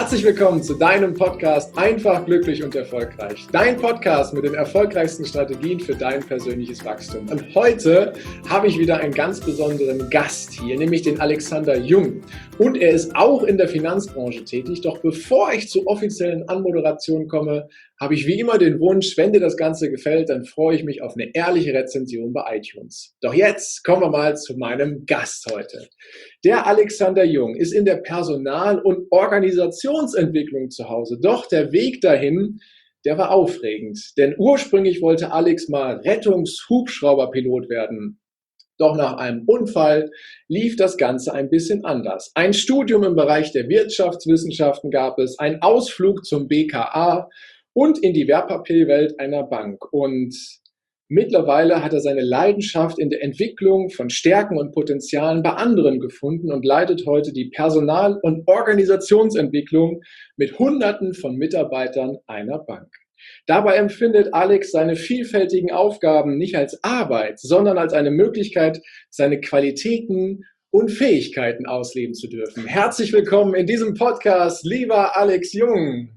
Herzlich willkommen zu deinem Podcast Einfach, glücklich und erfolgreich. Dein Podcast mit den erfolgreichsten Strategien für dein persönliches Wachstum. Und heute habe ich wieder einen ganz besonderen Gast hier, nämlich den Alexander Jung. Und er ist auch in der Finanzbranche tätig. Doch bevor ich zur offiziellen Anmoderation komme, habe ich wie immer den Wunsch, wenn dir das Ganze gefällt, dann freue ich mich auf eine ehrliche Rezension bei iTunes. Doch jetzt kommen wir mal zu meinem Gast heute. Der Alexander Jung ist in der Personal- und Organisationsentwicklung zu Hause. Doch der Weg dahin, der war aufregend. Denn ursprünglich wollte Alex mal Rettungshubschrauberpilot werden. Doch nach einem Unfall lief das Ganze ein bisschen anders. Ein Studium im Bereich der Wirtschaftswissenschaften gab es, einen Ausflug zum BKA und in die Wertpapierwelt einer Bank. Und mittlerweile hat er seine Leidenschaft in der Entwicklung von Stärken und Potenzialen bei anderen gefunden und leitet heute die Personal- und Organisationsentwicklung mit Hunderten von Mitarbeitern einer Bank. Dabei empfindet Alex seine vielfältigen Aufgaben nicht als Arbeit, sondern als eine Möglichkeit, seine Qualitäten und Fähigkeiten ausleben zu dürfen. Herzlich willkommen in diesem Podcast, lieber Alex Jung.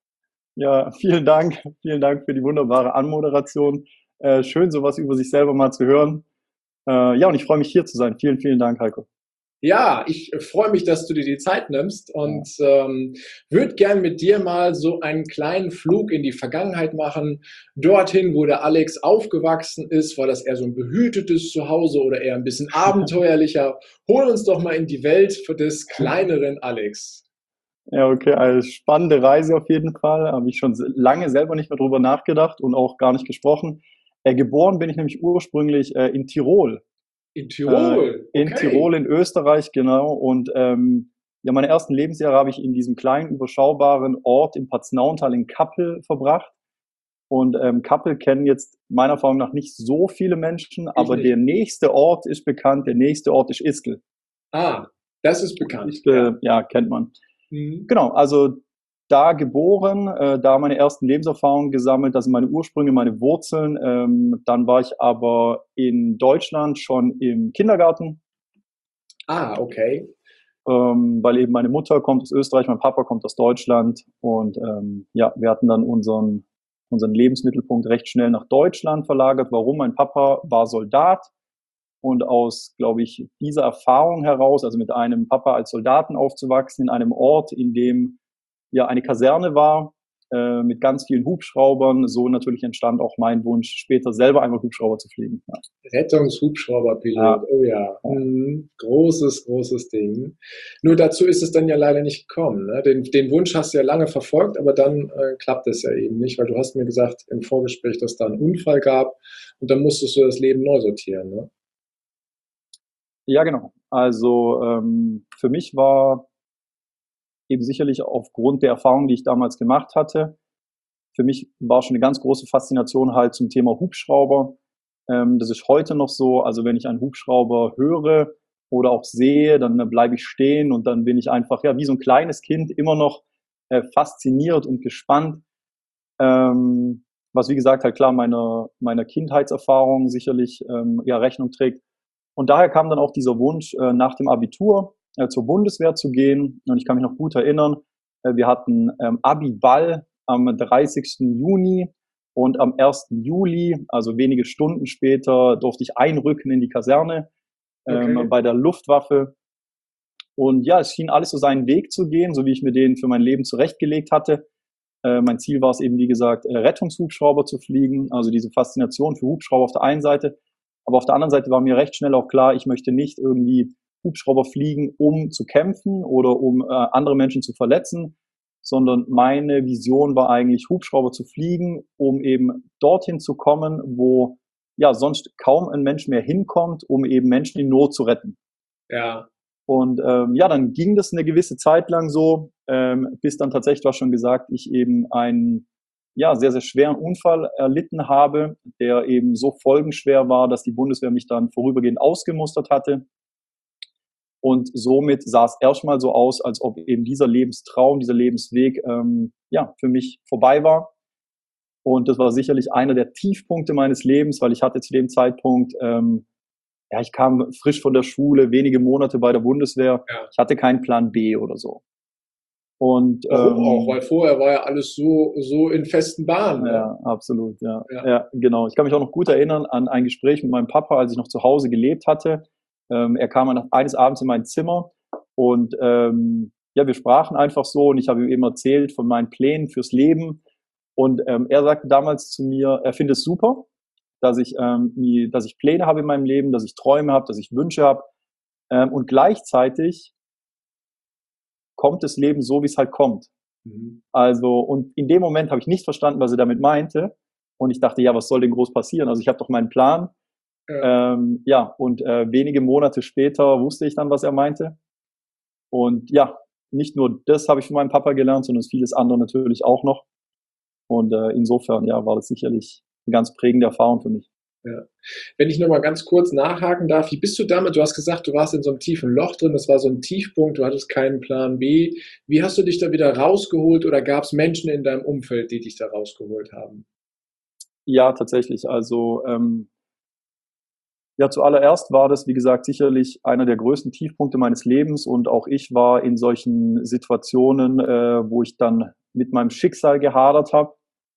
Ja, vielen Dank. Vielen Dank für die wunderbare Anmoderation. Schön, sowas über sich selber mal zu hören. Ja, und ich freue mich, hier zu sein. Vielen, vielen Dank, Heiko. Ja, ich freue mich, dass du dir die Zeit nimmst und würde gern mit dir mal so einen kleinen Flug in die Vergangenheit machen. Dorthin, wo der Alex aufgewachsen ist, war das eher so ein behütetes Zuhause oder eher ein bisschen abenteuerlicher? Hol uns doch mal in die Welt des kleineren Alex. Ja, okay, eine spannende Reise auf jeden Fall. Habe ich schon lange selber nicht mehr drüber nachgedacht und auch gar nicht gesprochen. Geboren bin ich nämlich ursprünglich in Tirol. In Tirol? In Tirol, in Österreich, genau. Und ja, meine ersten Lebensjahre habe ich in diesem kleinen, überschaubaren Ort im Paznauntal in Kappel verbracht. Und Kappel kennen jetzt meiner Erfahrung nach nicht so viele Menschen, aber der nächste Ort ist bekannt, der nächste Ort ist Ischgl. Ah, das ist bekannt. Ischgl, ja, kennt man. Genau, also da geboren, da meine ersten Lebenserfahrungen gesammelt, das sind meine Ursprünge, meine Wurzeln. Dann war ich aber in Deutschland schon im Kindergarten. Ah, okay. Weil eben meine Mutter kommt aus Österreich, mein Papa kommt aus Deutschland und ja, wir hatten dann unseren Lebensmittelpunkt recht schnell nach Deutschland verlagert. Warum? Mein Papa war Soldat und aus, glaube ich, dieser Erfahrung heraus, also mit einem Papa als Soldaten aufzuwachsen, in einem Ort, in dem ja eine Kaserne war, mit ganz vielen Hubschraubern, so natürlich entstand auch mein Wunsch, später selber einmal Hubschrauber zu fliegen. Ja. Rettungshubschrauberpilot, Ja. Oh ja. Großes, großes Ding. Nur dazu ist es dann ja leider nicht gekommen. Ne? Den Wunsch hast du ja lange verfolgt, aber dann klappt es ja eben nicht, weil du hast mir gesagt im Vorgespräch, dass da einen Unfall gab und dann musstest du das Leben neu sortieren. Ne? Ja, genau. Also für mich war eben sicherlich aufgrund der Erfahrung, die ich damals gemacht hatte, für mich war schon eine ganz große Faszination halt zum Thema Hubschrauber. Das ist heute noch so, also wenn ich einen Hubschrauber höre oder auch sehe, dann bleibe ich stehen und dann bin ich einfach, ja, wie so ein kleines Kind immer noch fasziniert und gespannt. Was wie gesagt halt klar meiner Kindheitserfahrung sicherlich ja Rechnung trägt. Und daher kam dann auch dieser Wunsch, nach dem Abitur zur Bundeswehr zu gehen. Und ich kann mich noch gut erinnern, wir hatten Abi-Ball am 30. Juni und am 1. Juli, also wenige Stunden später, durfte ich einrücken in die Kaserne bei der Luftwaffe. Und ja, es schien alles so seinen Weg zu gehen, so wie ich mir den für mein Leben zurechtgelegt hatte. Mein Ziel war es eben, wie gesagt, Rettungshubschrauber zu fliegen, also diese Faszination für Hubschrauber auf der einen Seite. Aber auf der anderen Seite war mir recht schnell auch klar, ich möchte nicht irgendwie Hubschrauber fliegen, um zu kämpfen oder um andere Menschen zu verletzen, sondern meine Vision war eigentlich, Hubschrauber zu fliegen, um eben dorthin zu kommen, wo ja sonst kaum ein Mensch mehr hinkommt, um eben Menschen in Not zu retten. Ja. Und ja, dann ging das eine gewisse Zeit lang so, bis dann tatsächlich, du hast schon gesagt, ich eben einen ja, sehr, sehr schweren Unfall erlitten habe, der eben so folgenschwer war, dass die Bundeswehr mich dann vorübergehend ausgemustert hatte. Und somit sah es erstmal so aus, als ob eben dieser Lebenstraum, dieser Lebensweg ja, für mich vorbei war. Und das war sicherlich einer der Tiefpunkte meines Lebens, weil ich hatte zu dem Zeitpunkt ja, ich kam frisch von der Schule, wenige Monate bei der Bundeswehr. Ja. Ich hatte keinen Plan B oder so. Und Warum auch? Weil vorher war ja alles so in festen Bahnen. Ne? ja, absolut, ja. Ja, genau. Ich kann mich auch noch gut erinnern an ein Gespräch mit meinem Papa, als ich noch zu Hause gelebt hatte. Er kam eines Abends in mein Zimmer und ja, wir sprachen einfach so und ich habe ihm eben erzählt von meinen Plänen fürs Leben. Und er sagte damals zu mir, er findet es super, dass ich Pläne habe in meinem Leben, dass ich Träume habe, dass ich Wünsche habe. Und gleichzeitig kommt das Leben so, wie es halt kommt. Mhm. Also, und in dem Moment habe ich nicht verstanden, was er damit meinte. Und ich dachte, ja, was soll denn groß passieren? Also ich habe doch meinen Plan. Ja. Ja, und wenige Monate später wusste ich dann, was er meinte. Und ja, nicht nur das habe ich von meinem Papa gelernt, sondern vieles andere natürlich auch noch. Und insofern, ja, war das sicherlich eine ganz prägende Erfahrung für mich. Ja. Wenn ich nochmal ganz kurz nachhaken darf, wie bist du damit? Du hast gesagt, du warst in so einem tiefen Loch drin, das war so ein Tiefpunkt, du hattest keinen Plan B. Wie hast du dich da wieder rausgeholt oder gab es Menschen in deinem Umfeld, die dich da rausgeholt haben? Ja, tatsächlich. Also ja, zuallererst war das, wie gesagt, sicherlich einer der größten Tiefpunkte meines Lebens und auch ich war in solchen Situationen, wo ich dann mit meinem Schicksal gehadert habe.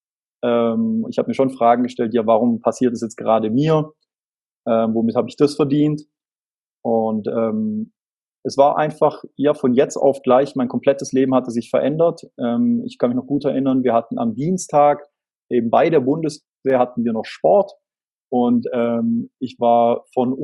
Ich habe mir schon Fragen gestellt, ja, warum passiert es jetzt gerade mir? Womit habe ich das verdient? Und es war einfach, ja, von jetzt auf gleich, mein komplettes Leben hatte sich verändert. Ich kann mich noch gut erinnern, wir hatten am Dienstag, eben bei der Bundeswehr hatten wir noch Sport. Und ich war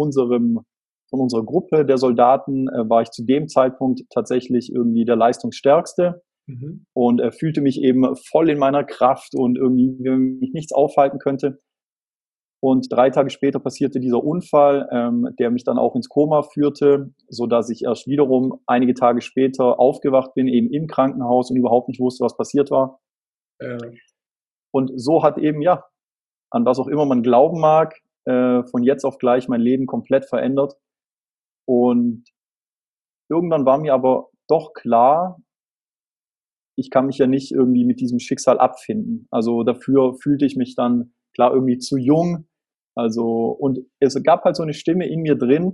von unserer Gruppe der Soldaten, war ich zu dem Zeitpunkt tatsächlich irgendwie der Leistungsstärkste Mhm. und fühlte mich eben voll in meiner Kraft und irgendwie wie mich nichts aufhalten könnte. Und 3 Tage später passierte dieser Unfall, der mich dann auch ins Koma führte, so dass ich erst wiederum einige Tage später aufgewacht bin, eben im Krankenhaus und überhaupt nicht wusste, was passiert war. Ja. Und so hat eben, ja, an was auch immer man glauben mag, von jetzt auf gleich mein Leben komplett verändert. Und irgendwann war mir aber doch klar, ich kann mich ja nicht irgendwie mit diesem Schicksal abfinden. Also dafür fühlte ich mich dann klar irgendwie zu jung. Also, und es gab halt so eine Stimme in mir drin,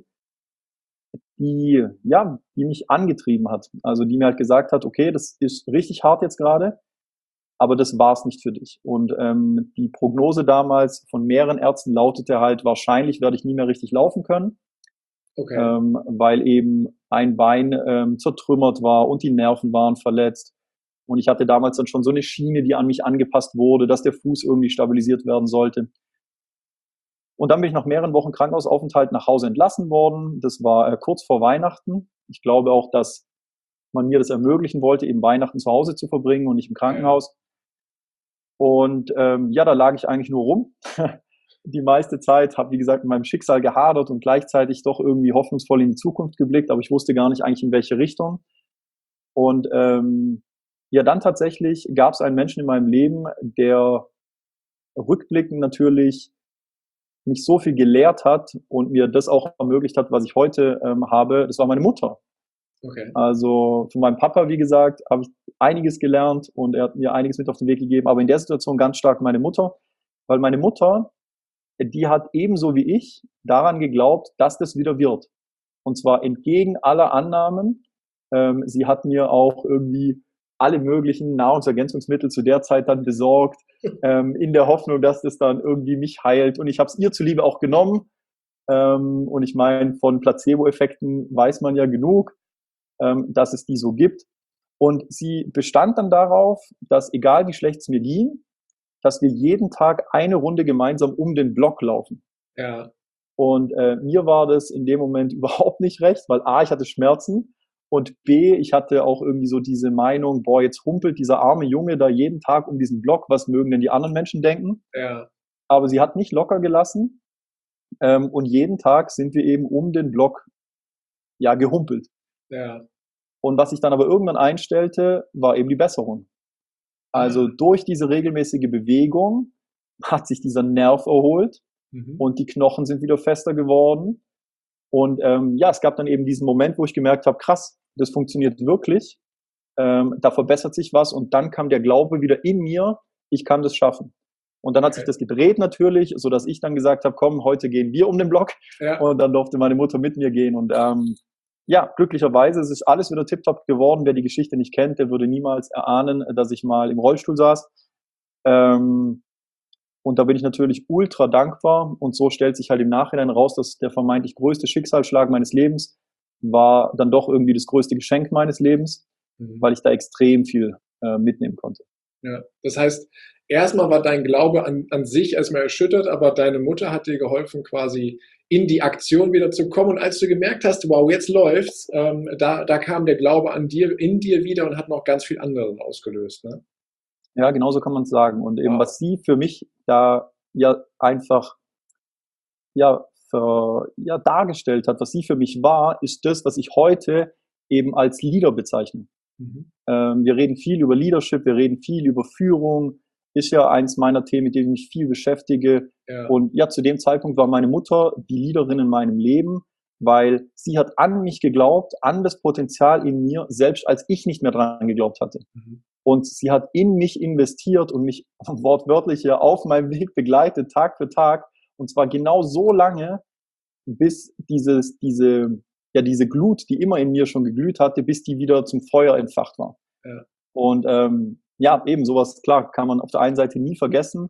die mich angetrieben hat. Also die mir halt gesagt hat, okay, das ist richtig hart jetzt gerade, aber das war es nicht für dich. Und die Prognose damals von mehreren Ärzten lautete halt, wahrscheinlich werde ich nie mehr richtig laufen können, Okay. weil eben ein Bein zertrümmert war und die Nerven waren verletzt. Und ich hatte damals dann schon so eine Schiene, die an mich angepasst wurde, dass der Fuß irgendwie stabilisiert werden sollte. Und dann bin ich nach mehreren Wochen Krankenhausaufenthalt nach Hause entlassen worden. Das war kurz vor Weihnachten. Ich glaube auch, dass man mir das ermöglichen wollte, eben Weihnachten zu Hause zu verbringen und nicht im Ja. Krankenhaus. Und ja, da lag ich eigentlich nur rum. Die meiste Zeit habe, wie gesagt, mit meinem Schicksal gehadert und gleichzeitig doch irgendwie hoffnungsvoll in die Zukunft geblickt, aber ich wusste gar nicht eigentlich in welche Richtung. Und ja, dann tatsächlich gab es einen Menschen in meinem Leben, der rückblickend natürlich mich so viel gelehrt hat und mir das auch ermöglicht hat, was ich heute habe. Das war meine Mutter. Okay. Also von meinem Papa, wie gesagt, habe ich einiges gelernt und er hat mir einiges mit auf den Weg gegeben, aber in der Situation ganz stark meine Mutter, weil meine Mutter, die hat ebenso wie ich daran geglaubt, dass das wieder wird. Und zwar entgegen aller Annahmen. Sie hat mir auch irgendwie alle möglichen Nahrungsergänzungsmittel zu der Zeit dann besorgt, in der Hoffnung, dass das dann irgendwie mich heilt. Und ich habe es ihr zuliebe auch genommen. Und ich meine, von Placebo-Effekten weiß man ja genug, dass es die so gibt. Und sie bestand dann darauf, dass egal wie schlecht es mir ging, dass wir jeden Tag eine Runde gemeinsam um den Block laufen. Ja. Und mir war das in dem Moment überhaupt nicht recht, weil A, ich hatte Schmerzen und B, ich hatte auch irgendwie so diese Meinung, boah, jetzt humpelt dieser arme Junge da jeden Tag um diesen Block, was mögen denn die anderen Menschen denken? Ja. Aber sie hat nicht locker gelassen und jeden Tag sind wir eben um den Block ja gehumpelt. Ja. Und was sich dann aber irgendwann einstellte, war eben die Besserung. Also Ah. durch diese regelmäßige Bewegung hat sich dieser Nerv erholt Mhm. und die Knochen sind wieder fester geworden. Und ja, es gab dann eben diesen Moment, wo ich gemerkt habe, krass, das funktioniert wirklich. Da verbessert sich was und dann kam der Glaube wieder in mir, ich kann das schaffen. Und dann hat sich Okay. das gedreht natürlich, so dass ich dann gesagt habe, komm, heute gehen wir um den Block. Ja. Und dann durfte meine Mutter mit mir gehen. Und ja, glücklicherweise es ist alles wieder tipptopp geworden. Wer die Geschichte nicht kennt, der würde niemals erahnen, dass ich mal im Rollstuhl saß. Ähm, und da bin ich natürlich ultra dankbar. Und so stellt sich halt im Nachhinein raus, dass der vermeintlich größte Schicksalsschlag meines Lebens war dann doch irgendwie das größte Geschenk meines Lebens, weil ich da extrem viel mitnehmen konnte. Ja, das heißt, erstmal war dein Glaube an sich erstmal erschüttert, aber deine Mutter hat dir geholfen, quasi in die Aktion wieder zu kommen. Und als du gemerkt hast, wow, jetzt läuft's, da kam der Glaube in dir wieder und hat noch ganz viel anderes ausgelöst. Ne? Ja, genauso kann man es sagen. Und eben, Wow. was sie für mich da ja einfach dargestellt hat, was sie für mich war, ist das, was ich heute eben als Leader bezeichne. Mhm. Wir reden viel über Leadership, wir reden viel über Führung, ist ja eins meiner Themen, mit denen ich mich viel beschäftige. Ja. Und ja, zu dem Zeitpunkt war meine Mutter die Leaderin in meinem Leben, weil sie hat an mich geglaubt, an das Potenzial in mir, selbst als ich nicht mehr dran geglaubt hatte. Mhm. Und sie hat in mich investiert und mich wortwörtlich ja auf meinem Weg begleitet, Tag für Tag. Und zwar genau so lange, bis diese Glut, die immer in mir schon geglüht hatte, bis die wieder zum Feuer entfacht war. Ja. Und ja, eben sowas, klar, kann man auf der einen Seite nie vergessen.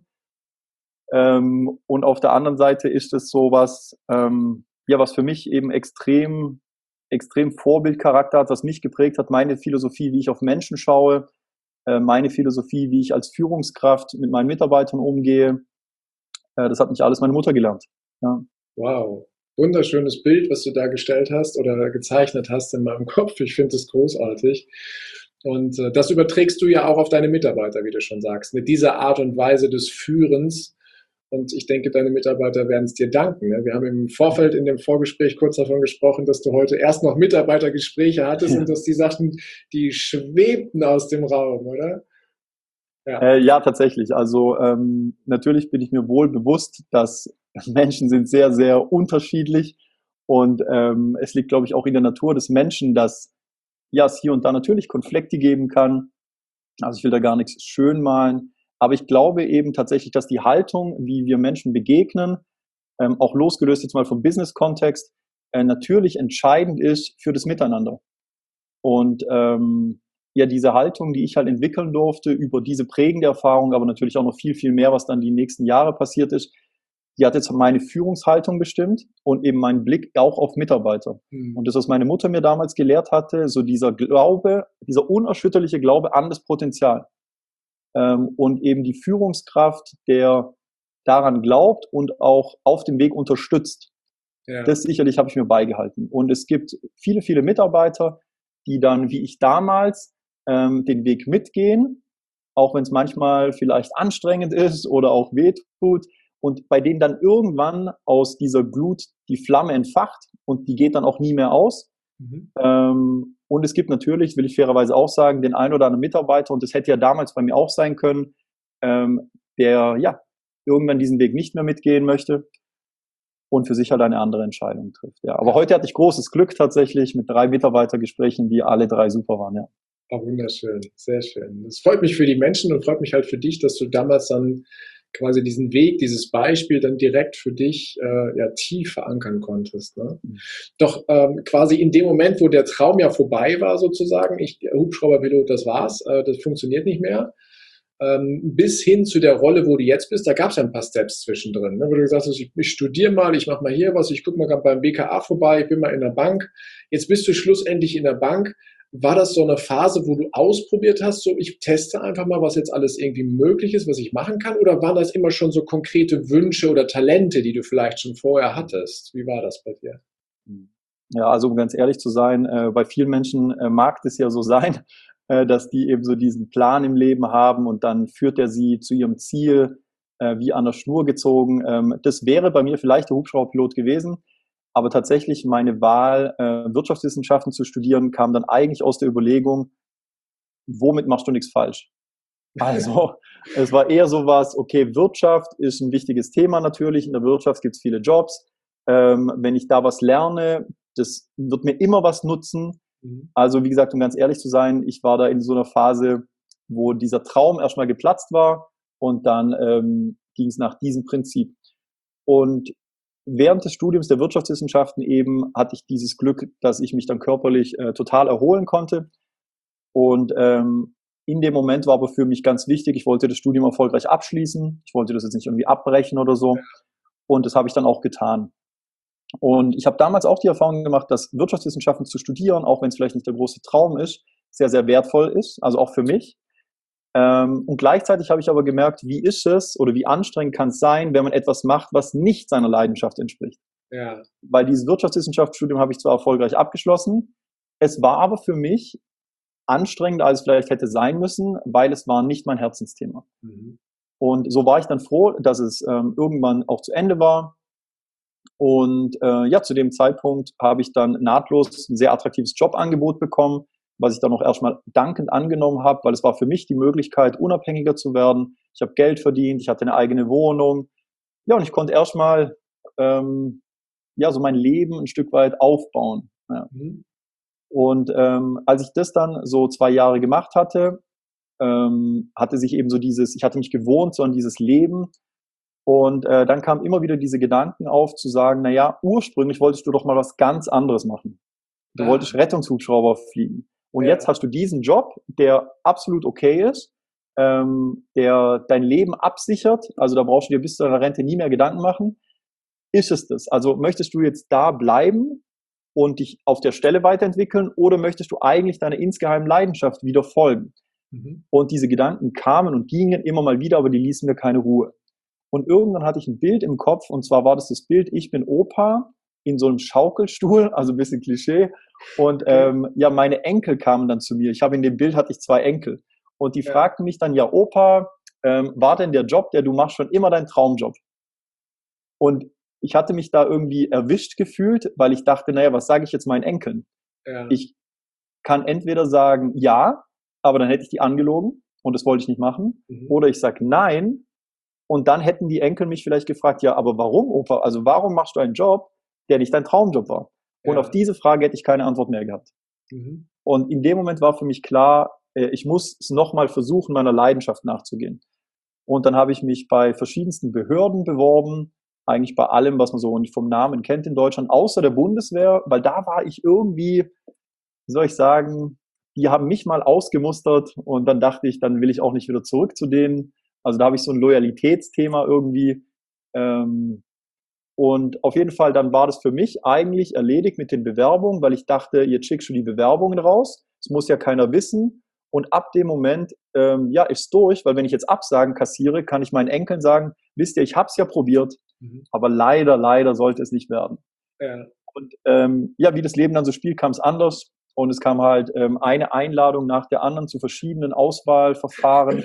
Und auf der anderen Seite ist es sowas, was für mich eben extrem Vorbildcharakter hat, was mich geprägt hat, meine Philosophie, wie ich auf Menschen schaue, meine Philosophie, wie ich als Führungskraft mit meinen Mitarbeitern umgehe. Das hat mich alles meine Mutter gelernt. Ja. Wow. Wunderschönes Bild, was du da gestellt hast oder gezeichnet hast in meinem Kopf. Ich finde es großartig. Und das überträgst du ja auch auf deine Mitarbeiter, wie du schon sagst, mit dieser Art und Weise des Führens. Und ich denke, deine Mitarbeiter werden es dir danken. Ne? Wir haben im Vorfeld in dem Vorgespräch kurz davon gesprochen, dass du heute erst noch Mitarbeitergespräche hattest und dass die sagten, die schwebten aus dem Raum, oder? Ja, tatsächlich. Also natürlich bin ich mir wohl bewusst, dass Menschen sind sehr, sehr unterschiedlich und es liegt, glaube ich, auch in der Natur des Menschen, dass ja, es hier und da natürlich Konflikte geben kann. Also ich will da gar nichts schön malen, aber ich glaube eben tatsächlich, dass die Haltung, wie wir Menschen begegnen, auch losgelöst jetzt mal vom Business-Kontext, natürlich entscheidend ist für das Miteinander. Und ja, diese Haltung, die ich halt entwickeln durfte über diese prägende Erfahrung, aber natürlich auch noch viel, viel mehr, was dann die nächsten Jahre passiert ist, die hat jetzt meine Führungshaltung bestimmt und eben meinen Blick auch auf Mitarbeiter. Mhm. Und das, was meine Mutter mir damals gelehrt hatte, so dieser Glaube, dieser unerschütterliche Glaube an das Potenzial. Und eben die Führungskraft, der daran glaubt und auch auf dem Weg unterstützt. Ja. Das sicherlich habe ich mir beigehalten. Und es gibt viele, viele Mitarbeiter, die dann, wie ich damals, den Weg mitgehen, auch wenn es manchmal vielleicht anstrengend ist oder auch wehtut, und bei denen dann irgendwann aus dieser Glut die Flamme entfacht und die geht dann auch nie mehr aus. Mhm. Und es gibt natürlich, will ich fairerweise auch sagen, den einen oder anderen Mitarbeiter, und das hätte ja damals bei mir auch sein können, der ja irgendwann diesen Weg nicht mehr mitgehen möchte und für sich halt eine andere Entscheidung trifft. Ja. Aber heute hatte ich großes Glück tatsächlich mit 3 Mitarbeitergesprächen, die alle 3 super waren. Ja. Oh, wunderschön, sehr schön. Das freut mich für die Menschen und freut mich halt für dich, dass du damals dann quasi diesen Weg, dieses Beispiel dann direkt für dich tief verankern konntest. Ne? Mhm. Doch quasi in dem Moment, wo der Traum ja vorbei war sozusagen, Hubschrauberpilot, das war's, das funktioniert nicht mehr, bis hin zu der Rolle, wo du jetzt bist, da gab es ja ein paar Steps zwischendrin, ne? Wo du gesagt hast, ich studiere mal, ich mache mal hier was, ich gucke mal beim BKA vorbei, ich bin mal in der Bank. Jetzt bist du schlussendlich in der Bank. War das so eine Phase, wo du ausprobiert hast, so ich teste einfach mal, was jetzt alles irgendwie möglich ist, was ich machen kann? Oder waren das immer schon so konkrete Wünsche oder Talente, die du vielleicht schon vorher hattest? Wie war das bei dir? Ja, also um ganz ehrlich zu sein, bei vielen Menschen mag es ja so sein, dass die eben so diesen Plan im Leben haben und dann führt er sie zu ihrem Ziel wie an der Schnur gezogen. Das wäre bei mir vielleicht der Hubschrauberpilot gewesen. Aber tatsächlich meine Wahl, Wirtschaftswissenschaften zu studieren, kam dann eigentlich aus der Überlegung, womit machst du nichts falsch? Also es war eher sowas, okay, Wirtschaft ist ein wichtiges Thema natürlich. In der Wirtschaft gibt es viele Jobs. Wenn ich da was lerne, das wird mir immer was nutzen. Also wie gesagt, um ganz ehrlich zu sein, ich war da in so einer Phase, wo dieser Traum erstmal geplatzt war und dann ging es nach diesem Prinzip. Und während des Studiums der Wirtschaftswissenschaften eben hatte ich dieses Glück, dass ich mich dann körperlich total erholen konnte. Und in dem Moment war aber für mich ganz wichtig, ich wollte das Studium erfolgreich abschließen. Ich wollte das jetzt nicht irgendwie abbrechen oder so. Und das habe ich dann auch getan. Und ich habe damals auch die Erfahrung gemacht, dass Wirtschaftswissenschaften zu studieren, auch wenn es vielleicht nicht der große Traum ist, sehr, sehr wertvoll ist, also auch für mich. Und gleichzeitig habe ich aber gemerkt, wie ist es oder wie anstrengend kann es sein, wenn man etwas macht, was nicht seiner Leidenschaft entspricht. Ja. Weil dieses Wirtschaftswissenschaftsstudium habe ich zwar erfolgreich abgeschlossen, es war aber für mich anstrengender, als es vielleicht hätte sein müssen, weil es war nicht mein Herzensthema. Mhm. Und so war ich dann froh, dass es irgendwann auch zu Ende war. Und ja, zu dem Zeitpunkt habe ich dann nahtlos ein sehr attraktives Jobangebot bekommen, was ich dann auch erstmal dankend angenommen habe, weil es war für mich die Möglichkeit, unabhängiger zu werden. Ich habe Geld verdient, ich hatte eine eigene Wohnung. Ja, und ich konnte erstmal ja, so mein Leben ein Stück weit aufbauen. Ja. Mhm. Und als ich das dann so 2 Jahre gemacht hatte, hatte sich eben so dieses, ich hatte mich gewohnt so an dieses Leben. Und dann kamen immer wieder diese Gedanken auf, zu sagen, na ja, ursprünglich wolltest du doch mal was ganz anderes machen. Du wolltest Rettungshubschrauber fliegen. Und Ja. jetzt hast du diesen Job, der absolut okay ist, der dein Leben absichert. Also da brauchst du dir bis zu deiner Rente nie mehr Gedanken machen. Ist es das? Also möchtest du jetzt da bleiben und dich auf der Stelle weiterentwickeln oder möchtest du eigentlich deiner insgeheimen Leidenschaft wieder folgen? Mhm. Und diese Gedanken kamen und gingen immer mal wieder, aber die ließen mir keine Ruhe. Und irgendwann hatte ich ein Bild im Kopf, und zwar war das Bild, ich bin Opa in so einem Schaukelstuhl, also ein bisschen Klischee. Und ja, meine Enkel kamen dann zu mir. Ich habe in dem Bild hatte ich 2 Enkel. Und die fragten mich dann, ja, Opa, war denn der Job, der du machst, schon immer dein Traumjob? Und ich hatte mich da irgendwie erwischt gefühlt, weil ich dachte, naja, was sage ich jetzt meinen Enkeln? Ja. Ich kann entweder sagen, ja, aber dann hätte ich die angelogen und das wollte ich nicht machen. Mhm. Oder ich sage nein, und dann hätten die Enkel mich vielleicht gefragt, ja, aber warum, Opa? Also warum machst du einen Job, der nicht dein Traumjob war? Und auf diese Frage hätte ich keine Antwort mehr gehabt. Mhm. Und in dem Moment war für mich klar, ich muss es nochmal versuchen, meiner Leidenschaft nachzugehen. Und dann habe ich mich bei verschiedensten Behörden beworben, eigentlich bei allem, was man so vom Namen kennt in Deutschland, außer der Bundeswehr, weil da war ich irgendwie, wie soll ich sagen, die haben mich mal ausgemustert und dann dachte ich, dann will ich auch nicht wieder zurück zu denen. Also da habe ich so ein Loyalitätsthema irgendwie. Und auf jeden Fall, dann war das für mich eigentlich erledigt mit den Bewerbungen, weil ich dachte, jetzt schickst du die Bewerbungen raus. Es muss ja keiner wissen. Und ab dem Moment, ja, ist durch, weil wenn ich jetzt Absagen kassiere, kann ich meinen Enkeln sagen, wisst ihr, ich habe es ja probiert, aber leider, leider sollte es nicht werden. Ja. Und ja, wie das Leben dann so spielt, kam es anders. Und es kam halt eine Einladung nach der anderen zu verschiedenen Auswahlverfahren.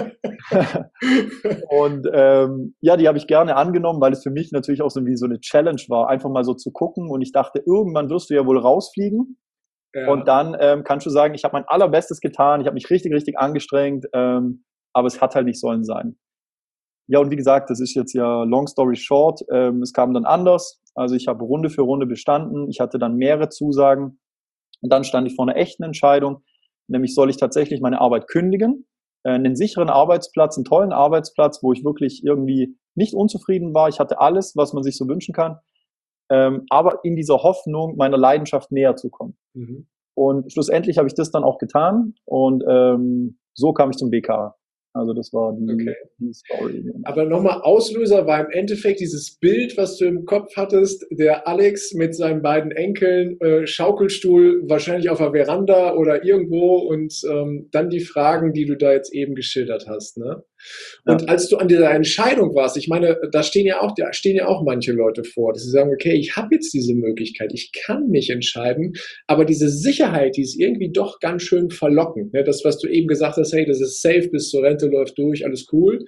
Und ja, die habe ich gerne angenommen, weil es für mich natürlich auch so wie so eine Challenge war, einfach mal so zu gucken. Und ich dachte, irgendwann wirst du ja wohl rausfliegen. Ja. Und dann kannst du sagen, ich habe mein allerbestes getan, ich habe mich richtig, richtig angestrengt, aber es hat halt nicht sollen sein. Ja, und wie gesagt, das ist jetzt ja long story short, es kam dann anders. Also ich habe Runde für Runde bestanden, ich hatte dann mehrere Zusagen und dann stand ich vor einer echten Entscheidung, nämlich soll ich tatsächlich meine Arbeit kündigen, einen sicheren Arbeitsplatz, einen tollen Arbeitsplatz, wo ich wirklich irgendwie nicht unzufrieden war. Ich hatte alles, was man sich so wünschen kann, aber in dieser Hoffnung, meiner Leidenschaft näher zu kommen. Mhm. Und schlussendlich habe ich das dann auch getan und so kam ich zum BK. Also das war die Story. Aber nochmal, Auslöser war im Endeffekt dieses Bild, was du im Kopf hattest, der Alex mit seinen beiden Enkeln, Schaukelstuhl, wahrscheinlich auf der Veranda oder irgendwo und dann die Fragen, die du da jetzt eben geschildert hast. Ne? Und Ja. als du an dieser Entscheidung warst, ich meine, da stehen ja auch manche Leute vor, dass sie sagen, okay, ich habe jetzt diese Möglichkeit, ich kann mich entscheiden, aber diese Sicherheit, die ist irgendwie doch ganz schön verlockend. Ne? Das, was du eben gesagt hast, hey, das ist safe, bis zur Rente läuft durch, alles cool.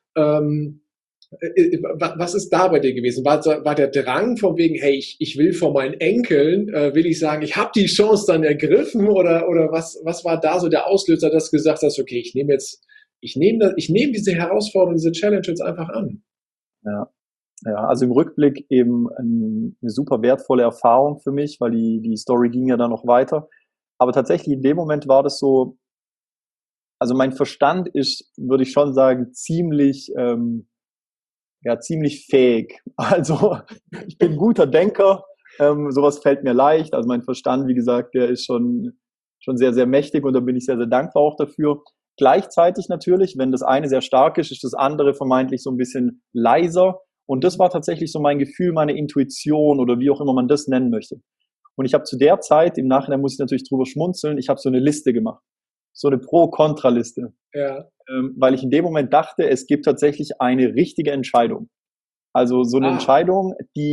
Was ist da bei dir gewesen? War der Drang von wegen, hey, ich will vor meinen Enkeln, will ich sagen, ich habe die Chance dann ergriffen oder was war da so der Auslöser, dass du gesagt hast, okay, ich nehme diese Herausforderung, diese Challenge jetzt einfach an? Ja. Ja, also im Rückblick eben eine super wertvolle Erfahrung für mich, weil die Story ging ja dann noch weiter. Aber tatsächlich in dem Moment war das so, also mein Verstand ist, würde ich schon sagen, ziemlich ja, ziemlich fähig. Also ich bin ein guter Denker, sowas fällt mir leicht. Also mein Verstand, wie gesagt, der ist schon sehr, sehr mächtig und da bin ich sehr, sehr dankbar auch dafür. Gleichzeitig natürlich, wenn das eine sehr stark ist, ist das andere vermeintlich so ein bisschen leiser. Und das war tatsächlich so mein Gefühl, meine Intuition oder wie auch immer man das nennen möchte. Und ich habe zu der Zeit, im Nachhinein muss ich natürlich drüber schmunzeln, ich habe so eine Liste gemacht. So eine Pro-Kontra-Liste. Ja. Weil ich in dem Moment dachte, es gibt tatsächlich eine richtige Entscheidung. Also so eine Ah, Entscheidung,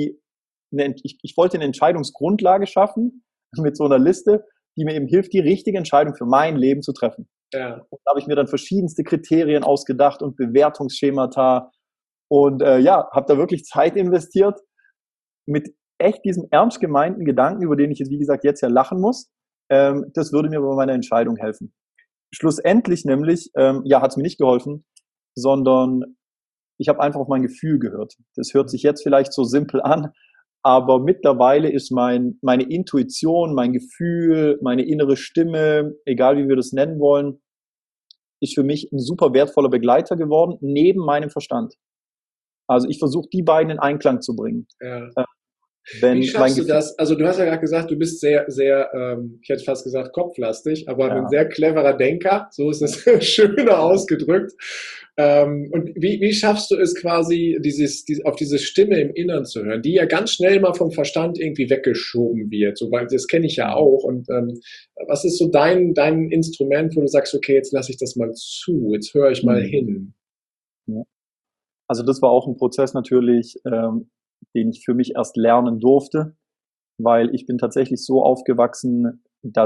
ich wollte eine Entscheidungsgrundlage schaffen mit so einer Liste, die mir eben hilft, die richtige Entscheidung für mein Leben zu treffen. ja. Und da habe ich mir dann verschiedenste Kriterien ausgedacht und Bewertungsschemata und ja, habe da wirklich Zeit investiert mit echt diesem ernst gemeinten Gedanken, über den ich jetzt, wie gesagt, jetzt ja lachen muss. Das würde mir bei meiner Entscheidung helfen. Schlussendlich nämlich, ja, hat es mir nicht geholfen, sondern ich habe einfach auf mein Gefühl gehört. Das hört sich jetzt vielleicht so simpel an, aber mittlerweile ist meine Intuition, mein Gefühl, meine innere Stimme, egal wie wir das nennen wollen, ist für mich ein super wertvoller Begleiter geworden, neben meinem Verstand. Also ich versuche, die beiden in Einklang zu bringen. Ja. Äh, Wie Wenn mein schaffst du Gefühl, das? Also du hast ja gerade gesagt, du bist sehr, sehr, ich hätte fast gesagt kopflastig, aber ein ja, sehr cleverer Denker, so ist es schöner ausgedrückt. Und wie schaffst du es quasi, auf diese Stimme im Innern zu hören, die ja ganz schnell mal vom Verstand irgendwie weggeschoben wird, so, weil das kenne ich ja auch. Und was ist so dein Instrument, wo du sagst, okay, jetzt lasse ich das mal zu, jetzt höre ich mal hm, hin. ja. Also das war auch ein Prozess natürlich, den ich für mich erst lernen durfte, weil ich bin tatsächlich so aufgewachsen,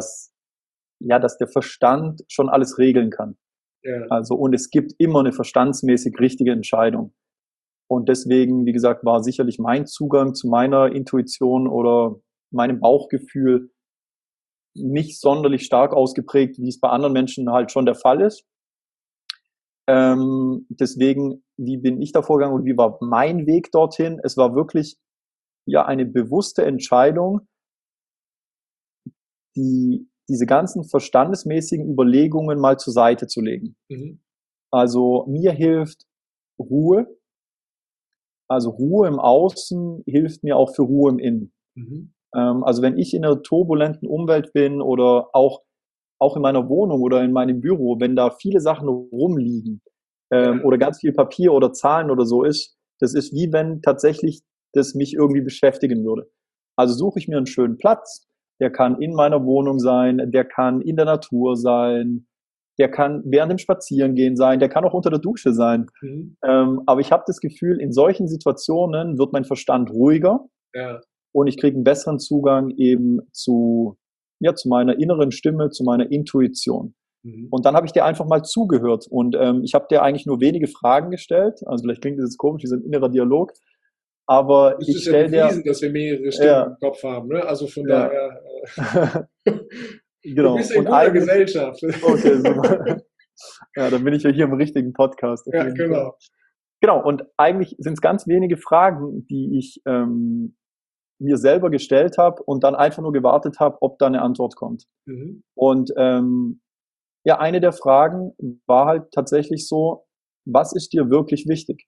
dass der Verstand schon alles regeln kann. Ja, Also, und es gibt immer eine verstandsmäßig richtige Entscheidung. Und deswegen, wie gesagt, war sicherlich mein Zugang zu meiner Intuition oder meinem Bauchgefühl nicht sonderlich stark ausgeprägt, wie es bei anderen Menschen halt schon der Fall ist. Deswegen, wie bin ich da vorgegangen und wie war mein Weg dorthin? Es war wirklich ja eine bewusste Entscheidung, diese ganzen verstandesmäßigen Überlegungen mal zur Seite zu legen. mhm. Also mir hilft Ruhe. Also Ruhe im Außen hilft mir auch für Ruhe im Innen. Mhm. Also wenn ich in einer turbulenten Umwelt bin oder auch in meiner Wohnung oder in meinem Büro, wenn da viele Sachen rumliegen Ja, oder ganz viel Papier oder Zahlen oder so ist, das ist wie wenn tatsächlich das mich irgendwie beschäftigen würde. Also suche ich mir einen schönen Platz, der kann in meiner Wohnung sein, der kann in der Natur sein, der kann während dem Spazierengehen sein, der kann auch unter der Dusche sein. mhm. Aber ich habe das Gefühl, in solchen Situationen wird mein Verstand ruhiger Ja. und ich kriege einen besseren Zugang eben zu meiner inneren Stimme, zu meiner Intuition. Mhm. Und dann habe ich dir einfach mal zugehört und ich habe dir eigentlich nur wenige Fragen gestellt. Also vielleicht klingt das jetzt komisch, wie so ein innerer Dialog, aber Es ich ist ja stelle dir, bewiesen, dass wir mehrere Stimmen ja, im Kopf haben, ne? Also von ja, daher, du genau. bist in Und guter eigentlich, Gesellschaft. okay, super. Ja, dann bin ich ja hier im richtigen Podcast auf Ja, jeden Fall. genau. Genau, und eigentlich sind es ganz wenige Fragen, die ich mir selber gestellt habe und dann einfach nur gewartet habe, ob da eine Antwort kommt. Mhm. Und ja, eine der Fragen war halt tatsächlich so, was ist dir wirklich wichtig?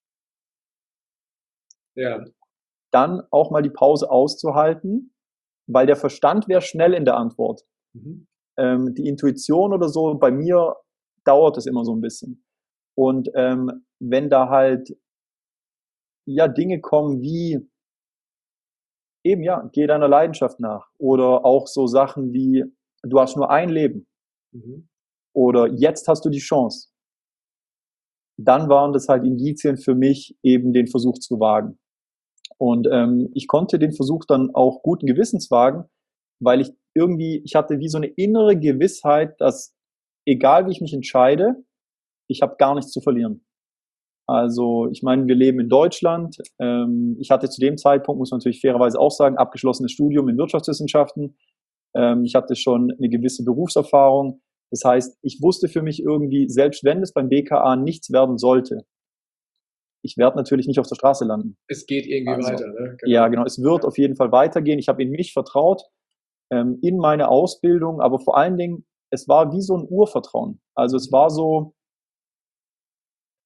Ja. Dann auch mal die Pause auszuhalten, weil der Verstand wäre schnell in der Antwort. Mhm. Die Intuition oder so, bei mir dauert es immer so ein bisschen. Und wenn da halt ja Dinge kommen wie eben ja, geh deiner Leidenschaft nach oder auch so Sachen wie du hast nur ein Leben Mhm. oder jetzt hast du die Chance, dann waren das halt Indizien für mich, eben den Versuch zu wagen. Und ich konnte den Versuch dann auch guten Gewissens wagen, weil ich hatte wie so eine innere Gewissheit, dass egal wie ich mich entscheide, ich habe gar nichts zu verlieren. Also ich meine, wir leben in Deutschland. Ich hatte zu dem Zeitpunkt, muss man natürlich fairerweise auch sagen, abgeschlossenes Studium in Wirtschaftswissenschaften. Ich hatte schon eine gewisse Berufserfahrung. Das heißt, ich wusste für mich irgendwie, selbst wenn es beim BKA nichts werden sollte, ich werde natürlich nicht auf der Straße landen. Es geht irgendwie Also, weiter, ne? ja, Genau. genau, es wird Ja. auf jeden Fall weitergehen. Ich habe in mich vertraut, in meine Ausbildung, aber vor allen Dingen, es war wie so ein Urvertrauen. Also es Mhm. war so,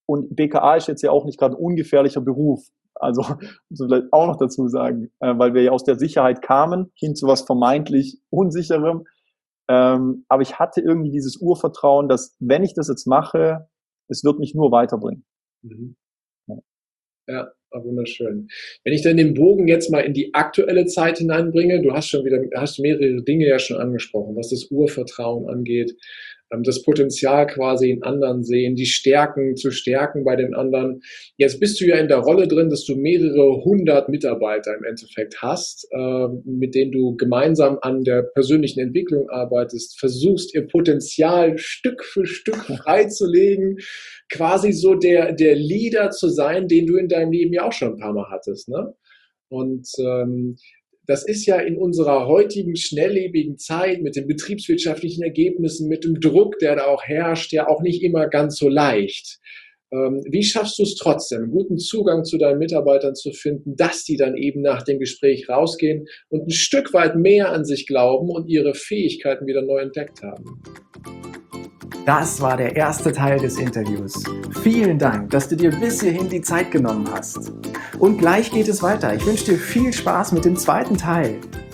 Und BKA ist jetzt ja auch nicht gerade ein ungefährlicher Beruf. Also, muss man vielleicht auch noch dazu sagen, weil wir ja aus der Sicherheit kamen, hin zu was vermeintlich Unsicherem. Aber ich hatte irgendwie dieses Urvertrauen, dass, wenn ich das jetzt mache, es wird mich nur weiterbringen. Mhm. Ja, wunderschön. Wenn ich dann den Bogen jetzt mal in die aktuelle Zeit hineinbringe, du hast mehrere Dinge ja schon angesprochen, was das Urvertrauen angeht, das Potenzial quasi in anderen sehen, die Stärken zu stärken bei den anderen. Jetzt bist du ja in der Rolle drin, dass du mehrere hundert Mitarbeiter im Endeffekt hast, mit denen du gemeinsam an der persönlichen Entwicklung arbeitest, versuchst, ihr Potenzial Stück für Stück freizulegen, quasi so der Leader zu sein, den du in deinem Leben ja auch schon ein paar Mal hattest, ne? Und das ist ja in unserer heutigen schnelllebigen Zeit mit den betriebswirtschaftlichen Ergebnissen, mit dem Druck, der da auch herrscht, ja auch nicht immer ganz so leicht. Wie schaffst du es trotzdem, einen guten Zugang zu deinen Mitarbeitern zu finden, dass die dann eben nach dem Gespräch rausgehen und ein Stück weit mehr an sich glauben und ihre Fähigkeiten wieder neu entdeckt haben? Das war der erste Teil des Interviews. Vielen Dank, dass du dir bis hierhin die Zeit genommen hast. Und gleich geht es weiter. Ich wünsche dir viel Spaß mit dem zweiten Teil.